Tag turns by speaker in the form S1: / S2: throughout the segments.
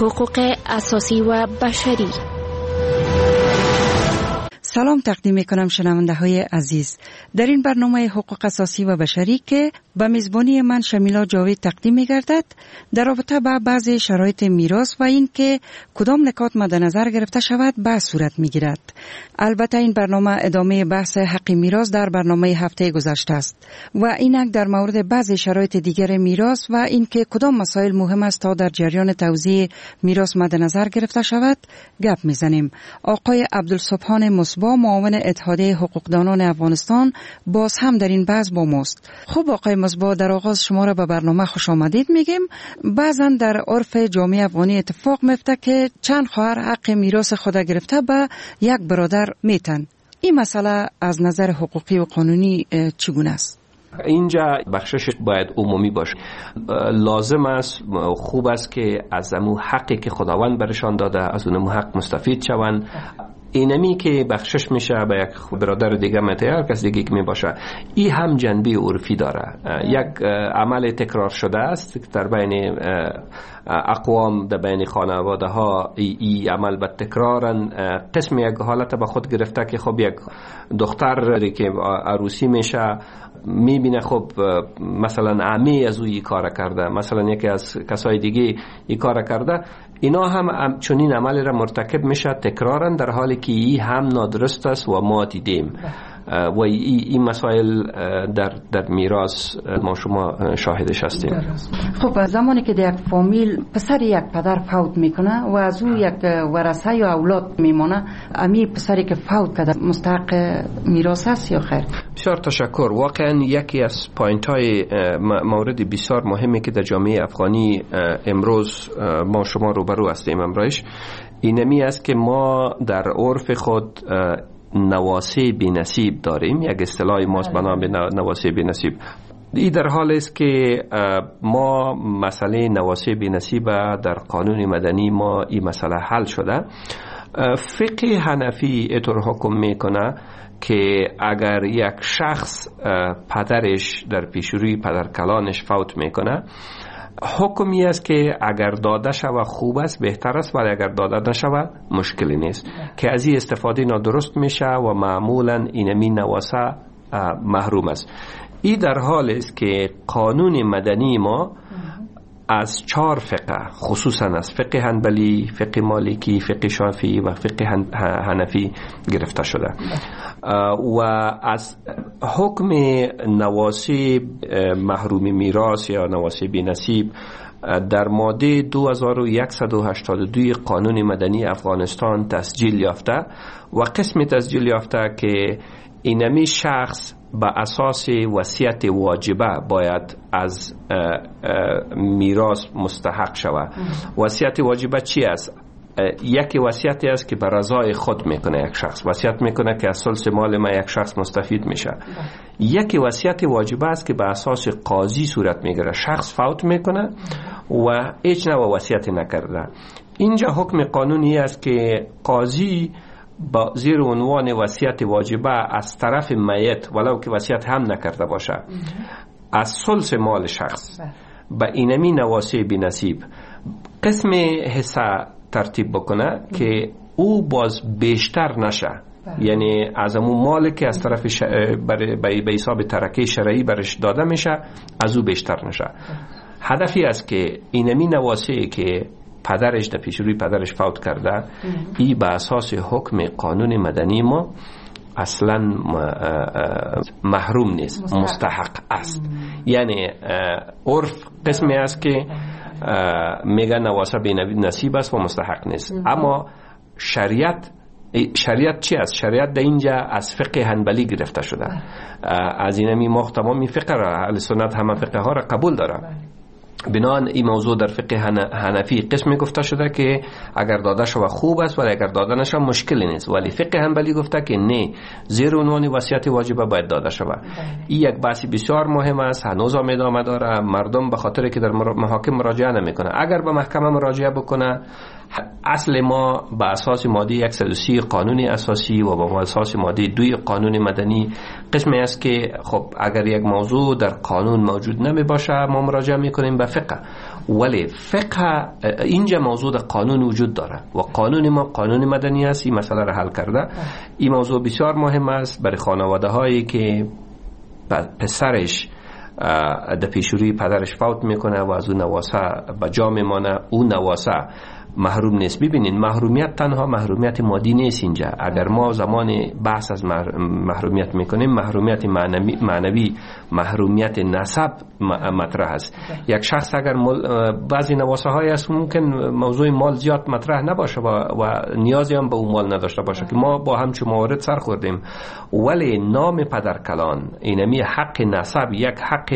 S1: حقوق اساسی و بشری.
S2: سلام تقدیم میکنم شنونده های عزیز. در این برنامه حقوق اساسی و بشری که به میزبانی من شمیلا جاوید تقدیم میگردد، در رابطه با بعضی شرایط میراث و این که کدام نکات مد نظر گرفته شود بحث صورت میگیرد. البته این برنامه ادامه بحث حق میراث در برنامه هفته گذشته است و اینک در مورد بعضی شرایط دیگر میراث و این که کدام مسائل مهم است تا در جریان توزیع میراث مد نظر گرفته شود گپ میزنیم. آقای عبدالسبحان مصباح، معاون اتحادیه حقوقدانان افغانستان، باز هم در این بحث با ماست. خب آقای مصباح، در آغاز شما را به برنامه خوش آمدید میگیم. بعضا در عرف جامعه افغانی اتفاق میفته که چند خواهر حق میراث خود گرفته به یک برادر میتن. این مسئله از نظر حقوقی و قانونی چگونه است؟
S3: اینجا بخشش باید عمومی باشه. لازم است، خوب است که از امو حقی که خداوند برشان داده از اون حق مستفید شوند. اینمی که بخشش میشه به یک برادر دیگه متعهر کس دیگه که میباشه، این هم جنبه عرفی داره. یک عمل تکرار شده است در بین اقوام، در بین خانواده ها این عمل به تکرارن. قسم یک حالت به خود گرفته که خب یک دختر که عروسی میشه میبینه خب مثلا عمی از او این کار کرده، مثلا یکی از کسای دیگه این کار کرده، اینا هم چنین عملی را مرتکب میشه تکرارن، در حالی که این هم نادرست است و ما دیدیم و این مسائل در میراث ما شما شاهدش هستیم.
S2: خب زمانی که در یک فامیل پسر یک پدر فوت میکنه و از او یک ورثه یا اولاد میمونه، امی پسری که فوت کرده مستحق میراث است یا خیر؟
S3: بسیار تشکر. واقعا یکی از پوینت های مورد بسیار مهمی که در جامعه افغانی امروز ما شما روبرو هستیم امروز، اینمی است که ما در عرف خود نواسی بی نصیب داریم. یک اصطلاح ماست به نام نواسی بی نصیب. این در حال است که ما مسئله نواسی بی نصیب در قانون مدنی ما این مسئله حل شده. فقه حنفی اینطور حکم میکنه که اگر یک شخص پدرش در پیشروی پدرکلانش فوت میکنه، حکمی است که اگر داده شود خوب است، بهتر است، ولی اگر داده نشود مشکلی نیست، که از این استفاده نادرست میشه و معمولا اینمی نواسه محروم است. این در حال است که قانون مدنی ما از 4 فقه، خصوصا از فقه حنبلی، فقه مالکی، فقه شافعی و فقه حنفی گرفته شده و از حکم نواسی محرومی میراث یا نواسی بی نصیب در ماده 2182 قانون مدنی افغانستان تسجیل یافته و قسم تسجیل یافته که اینمی شخص به اساس وصیت واجبه باید از میراث مستحق شود. وصیت واجبه چی است؟ یکی وصیتی است که به رضای خود میکنه، یک شخص وصیت میکنه که از ثلث مال ما یک شخص مستفید میشه. یکی وصیت واجبه است که به اساس قاضی صورت میگیره، شخص فوت میکنه و هیچ نوع وصیتی نکرده. اینجا حکم قانونی است که قاضی با زیر عنوان وصیت واجبه از طرف میت، ولو که وصیت هم نکرده باشه، از ثلث مال شخص به اینمی نواسی بی نصیب قسم حصه ترتیب بکنه که او باز بیشتر نشه، یعنی از امون مال که از طرف به حساب ترکه شرعی برش داده میشه از او بیشتر نشه. هدفی است که اینمی نواسی که پدرش در پیشروی پدرش فوت کرده، ای به اساس حکم قانون مدنی ما اصلا محروم نیست، مستحق است. یعنی عرف قسمی است که میگه نواسه بی نصیب است و مستحق نیست، اما شریعت چی است؟ شریعت در اینجا از فقه حنبلی گرفته شده. از اینمی ما تمامی فقه را، اهل سنت همه فقه ها را قبول داره. بنابراین این موضوع در فقه حنفی قسمی گفته شده که اگر داده شود خوب است ولی اگر داده نشود مشکلی نیست، ولی فقه حنبلی گفته که نه، زیر عنوان وصیت واجبه باید داده شود. این یک بحث بسیار مهم است، هنوز هم ادامه داره. مردم به خاطر که در محاکم مراجعه نمیکنه، اگر به محکمه مراجعه بکنه اصل ما به اساس ماده 130 قانون اساسی و به اساس ماده 2 قانون مدنی قسمی است که خب اگر یک موضوع در قانون موجود نمی باشه ما مراجعه میکنیم به فقه، ولی فقه اینجا موضوع در قانون وجود داره و قانون ما قانون مدنی است این مسئله را حل کرده. این موضوع بسیار مهم است برای خانواده هایی که پسرش در پیشروی پدرش فوت میکنه و از اون نواسه به جا میمانه، اون نواسه محروم نیست. ببینید محرومیت تنها محرومیت مادی نیست اینجا. اگر ما زمان بحث از محرومیت میکنیم، محرومیت معنوی، محرومیت نسب مطرح است. یک شخص اگر بعضی نواسه های است ممکن موضوع مال زیاد مطرح نباشه و نیازی هم به اون مال نداشته باشه که ما با همچون موارد سر خوردیم، ولی نام پدرکلان اینمی حق نسب یک حق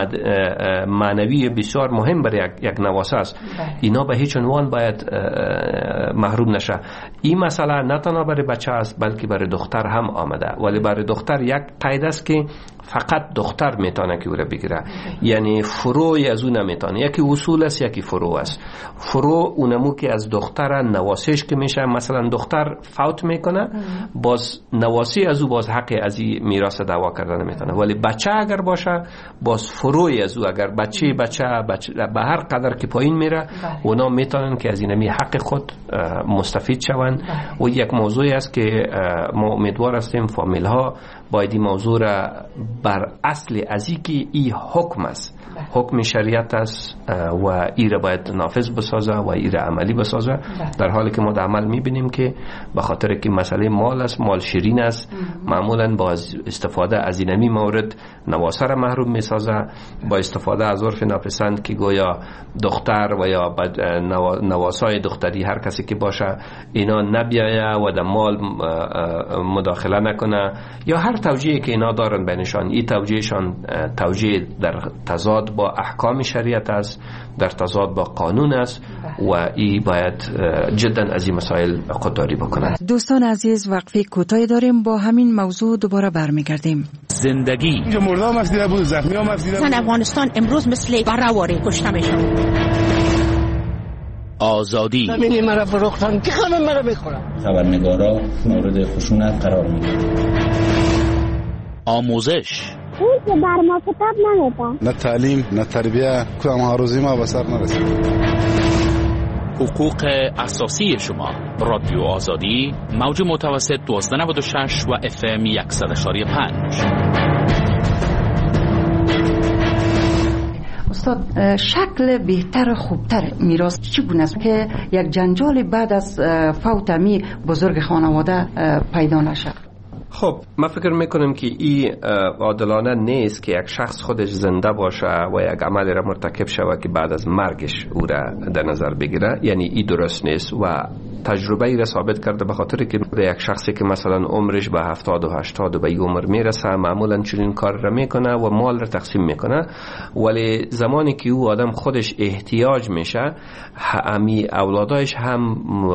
S3: معنوی بسیار مهم برای یک نواسه است. اینا به هیچ عنوان باید محروم نشه. این مسئله نه تنها برای بچه است بلکه برای دختر هم آمده، ولی برای دختر یک قید است که فقط دختر میتونه که او را بگیره، یعنی فروعی از اون نمیتونه. یکی اصول است یکی فروع است. فروع اونمو که از دختر نواسیش که میشه، مثلا دختر فوت میکنه باز نواسی از او باز حق از این میراث دعوا کردن نمیتونه، ولی بچه اگر باشه باز فروعی از او، اگر بچه به هر قدر که پایین میره اونا میتونن که از این حق خود مستفید شوند. و یک موضوعی است که ما امیدوار هستیم فامیل ها باید این موضوع را بر اصل ازی که ای حکم است، حکم شریعت است و ای را باید نافذ بسازه و ای را عملی بسازه، در حالی که ما در عمل میبینیم که به خاطر که مسئله مال است، مال شیرین است، معمولا با استفاده از اینمی مورد نواسه را محروم میسازه، با استفاده از عرف ناپسند که گویا دختر و یا نواسای دختری هر کسی که باشه اینا نبیایه و در مال مداخله نکنه، یا هر توجیهی که اینا دارن بینشان. این توجیهشان توجیه در تضاد با احکام شریعت است، در تضاد با قانون است و این باید جدا از این مسائل خودداری بکنند.
S2: دوستان عزیز وقفه کوتاهی داریم، با همین موضوع دوباره برمیگردیم.
S4: زندگی
S5: مردم مفیده بود، زخمی ها مفیده بود.
S6: افغانستان امروز مثل برآواره کشته میشن.
S4: آزادی
S5: زمینی مرا فروختن که همه مرا بخورن.
S7: خبرنگارا مورد خشونت قرار میگیرن.
S4: آموزش
S8: اون که بر ما کتاب نمیدن،
S5: نه تعلیم نه تربیه، کدام هاروزی ما به سر نرسید.
S4: حقوق اساسی شما. رادیو آزادی موج متوسط 1296 و FM 100.5.
S2: استاد شکل بهتر خوبتر میراث چی گونه است که یک جنجال بعد از فوت می بزرگ خانواده پیدا نشه؟
S3: خب من فکر میکنم که این عادلانه نیست که یک شخص خودش زنده باشه و یک عملی را مرتکب شود که بعد از مرگش او را در نظر بگیره، یعنی این درست نیست و تجربه ای را ثابت کرده، به خاطر که یک شخصی که مثلا عمرش به 70 و 80 و به این عمر میرسه معمولا چنین کار را میکنه و مال را تقسیم میکنه، ولی زمانی که او آدم خودش احتیاج میشه همی اولادایش هم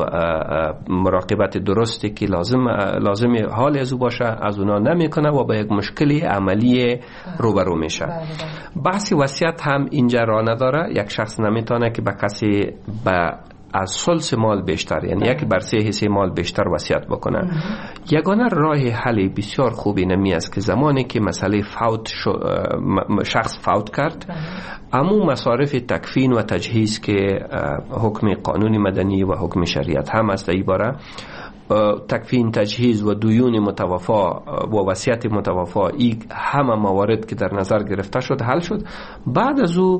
S3: مراقبت درستی که لازم حال از او باشه از اونا نمیکنه و با یک مشکلی عملی روبرو میشه. بحث وصیت هم اینجا را نداره. یک شخص نمیتونه که به کسی از ثلث مال بیشتر، یعنی یکی بر 3 حصه مال بیشتر وصیت بکنه. یگانه راه حل بسیار خوبی نمی است که زمانی که مسئله شخص فوت کرد، اما مصارف تکفین و تجهیز که حکم قانون مدنی و حکم شریعت هم است ایباره، تکفین، تجهیز و دیون متوفا و وصیت متوفا، این همه موارد که در نظر گرفته شد حل شد. بعد از او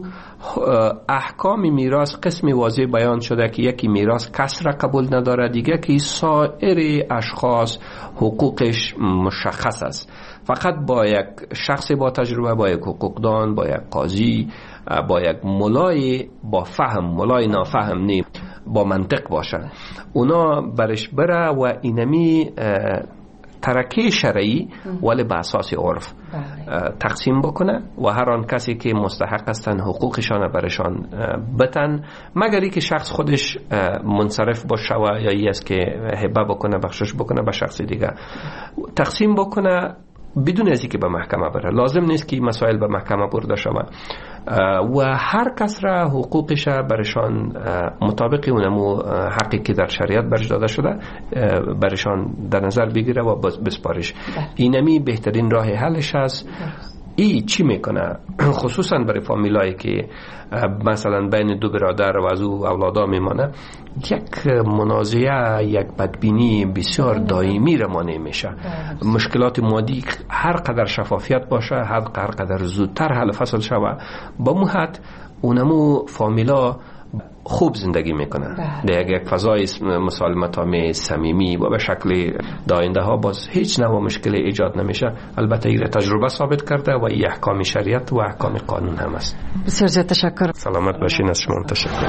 S3: احکام میراث قسمی واضح بیان شده که یکی میراث کس را قبول نداره، دیگه که سایر اشخاص حقوقش مشخص است. فقط با یک شخص با تجربه، با یک حقوقدان، با یک قاضی، با یک ملای با فهم، ملای نافهم نیم، با منطق باشه، اونا برش بره و اینمی ترکه شرعی ولی به اساس عرف تقسیم بکنه و هر آن کسی که مستحق هستن حقوقشان برشان بتن، مگر ای که شخص خودش منصرف باشه و یا ای است که هبه بکنه، بخشش بکنه به شخص دیگه، تقسیم بکنه بدون از اینکه به محکمه بره. لازم نیست که مسائل به محکمه برده شود. و هر کس را حقوقش برشان مطابق اونمو حقی که در شریعت برش داده شده برشان در نظر بگیره و بسپارش. اینمی بهترین راه حلش است. چی میکنه خصوصا برای فامیلایی که مثلا بین دو برادر و از او اولادا میمانه، یک منازعه، یک بدبینی بسیار دائمی رمانه میشه. مشکلات مادی هر قدر شفافیت باشه، هر قدر زودتر حل فصل شوه، با مو حد اونمو فامیلا خوب زندگی میکنن در یک فضای مسالمت آمیز صمیمی و به شکل داینده ها باز هیچ نوع مشکل ایجاد نمیشه. البته این تجربه ثابت کرده و این احکام شریعت و احکام قانون هم است.
S2: بسیار زیاد تشکر.
S3: سلامت باشین. از شما تشکر.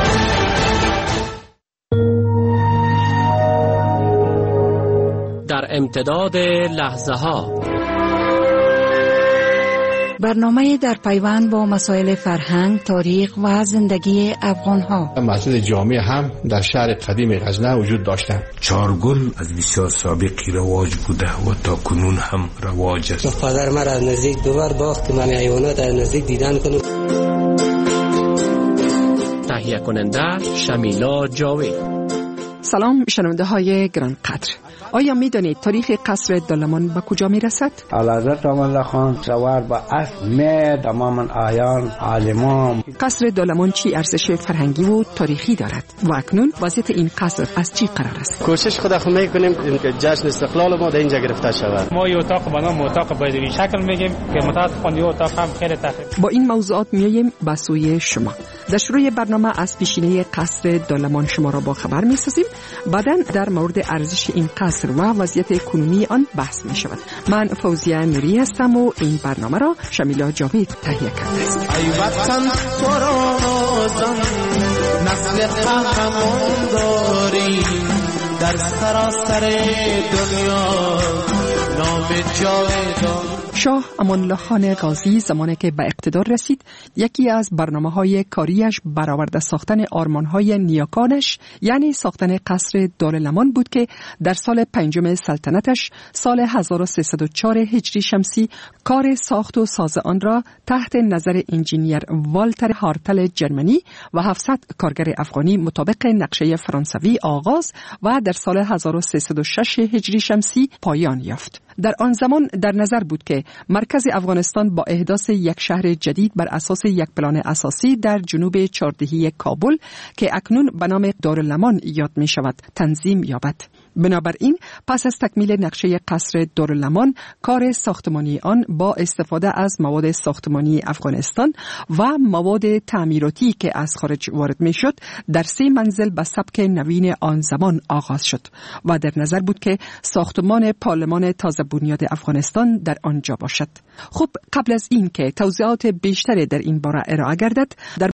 S4: در امتداد لحظه ها
S2: برنامه در پیوند با مسائل فرهنگ، تاریخ و زندگی افغان‌ها.
S5: مسجد جامع هم در شهر قدیم غزنه وجود داشتند.
S9: چارگل از بسیار سابقی رواج بوده و تا کنون هم رواج است.
S10: پدر من از نزدیک دوبار باخت که من حیوانات از نزدیک دیدن کنم.
S4: تهیه کننده شمیلا جاوید.
S11: سلام شنونده های گران قدر. آیا می دانید تاریخ قصر دولمان به کجا می رسد؟
S12: اعلیحضرت امان الله خان سوار به اسب می تماما آیان عالمان.
S11: قصر دولمان چی ارزش فرهنگی و تاریخی دارد و اکنون وضعیت این قصر از چی قرار است؟
S10: کوشش خود می کنیم که جشن استقلال ما در اینجا گرفته شود.
S13: ما یه اتاق به نام اتاق بدوی شکل میگیم که متاسفانه یه اتاق هم خیلی تخریب.
S11: با این موضوعات میایم به سوی شما. در شروع برنامه از پیشینه قصر دولمان شما را با خبر میسازیم. بعداً در مورد ارزش این قصر و وضعیت کنونی آن بحث می شود. من فوزیه نوری هستم و این برنامه را شمیلا جاوید تهیه کرده است.
S14: ای وطن تو را نازم نسل قهرمان داری در سراسر دنیا نام جاودان.
S11: شاه امان الله خان غازی زمانی که به اقتدار رسید، یکی از برنامه‌های کاریش برآورده ساختن آرمان‌های نیاکانش یعنی ساختن قصر دارالمان بود که در سال 5 سلطنتش سال 1304 هجری شمسی کار ساخت و ساز آن را تحت نظر انجینیر والتر هارتل جرمنی و 700 کارگر افغانی مطابق نقشه فرانسوی آغاز و در سال 1306 هجری شمسی پایان یافت. در آن زمان در نظر بود که مرکز افغانستان با احداث یک شهر جدید بر اساس یک پلان اساسی در جنوب چهاردهی کابل که اکنون به نام دارالمان یاد می شود تنظیم یابد. بنابراین پس از تکمیل نقشه قصر دارالمان، کار ساختمانی آن با استفاده از مواد ساختمانی افغانستان و مواد تعمیراتی که از خارج وارد می شد در 3 منزل به سبک نوین آن زمان آغاز شد و در نظر بود که ساختمان پارلمان تازه بنیاد افغانستان در آنجا باشد. خب قبل از این که توضیحات بیشتری در این باره ارائه گردد، در